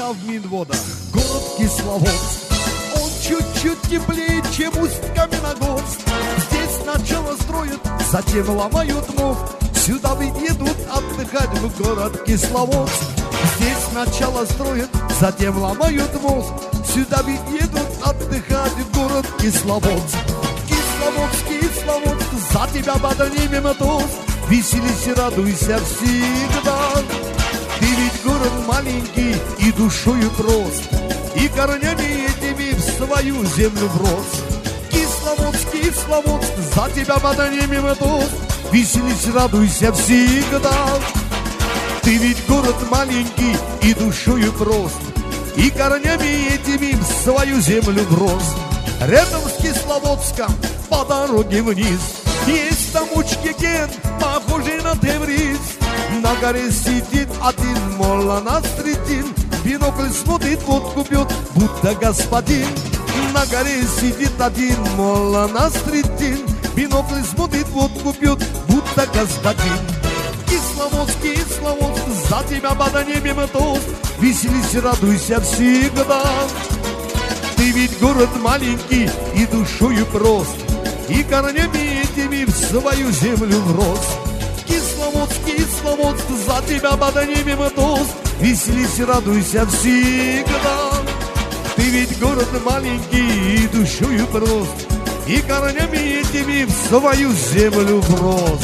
Минвода. Город Кисловодск, он чуть-чуть теплее, чем Усть-Каменогорск. Здесь сначала строят, затем ломают мост. Сюда едут отдыхать в город Кисловодск. Здесь сначала строят, затем ломают мост. Сюда едут отдыхать в город Кисловодск. Кисловодск, Кисловодск, за тебя поднимем тост. Веселись и радуйся всегда. Ты ведь город маленький и душою прост, и корнями этими в свою землю врос. Кисловодск, Кисловодск, за тебя поднимем тост. Веселись, радуйся всегда. Ты ведь город маленький и душою прост, и корнями этими в свою землю врос. Рядом с Кисловодском по дороге вниз есть там Учкеген, похожий на Тевриз. На горе сидит один молла Насреддин, бинокль смотрит, водку пьет, будто господин. На горе сидит один молла Насреддин, бинокль смотрит, водку пьет, будто господин. Кисловодск, Кисловодск, за тебя поднимем тост. Веселись, радуйся всегда. Ты ведь город маленький и душою прост, и корнями этими в свою землю врос. Кисловодск, Кисловодск, за тебя поднимем тост. Веселись, радуйся всегда. Ты ведь город маленький и душою прост, и корнями этими в свою землю врос.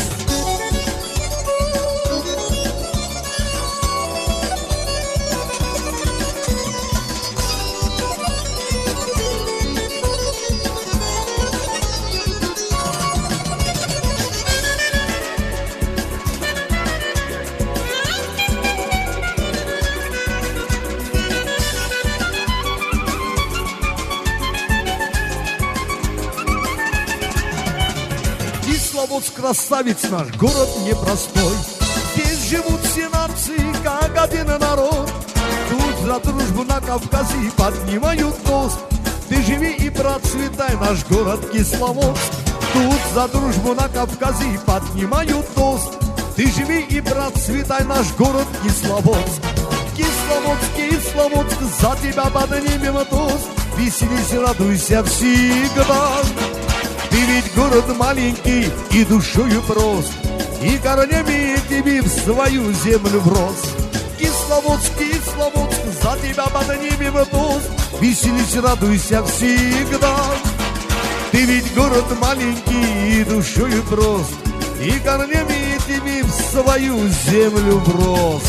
Кисловодск, красавец наш, город непростой. Здесь живут все нации, как один народ. Тут за дружбу на Кавказе поднимают тост. Ты живи и процветай, наш город Кисловодск. Тут за дружбу на Кавказе поднимают тост. Ты живи и процветай, наш город Кисловодск. Кисловодск, Кисловодск, за тебя поднимем тост. Веселись, радуйся всегда. Ты ведь город маленький и душою прост, и корнями этими в свою землю врос. Кисловодск, Кисловодск, за тебя поднимем тост. Веселись, радуйся всегда. Ты ведь город маленький и душою прост, и корнями этими в свою землю врос.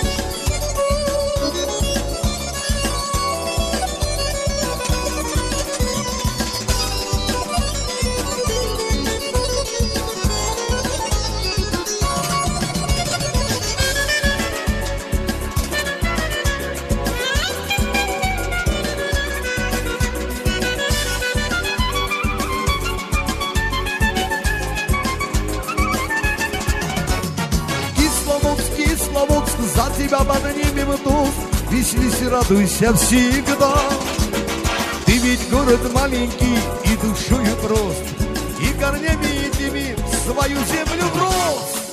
Кисловодск, за тебя поднимем тост. Веселись и радуйся всегда. Ты ведь город маленький и душою прост, и корнями этими в свою землю врос.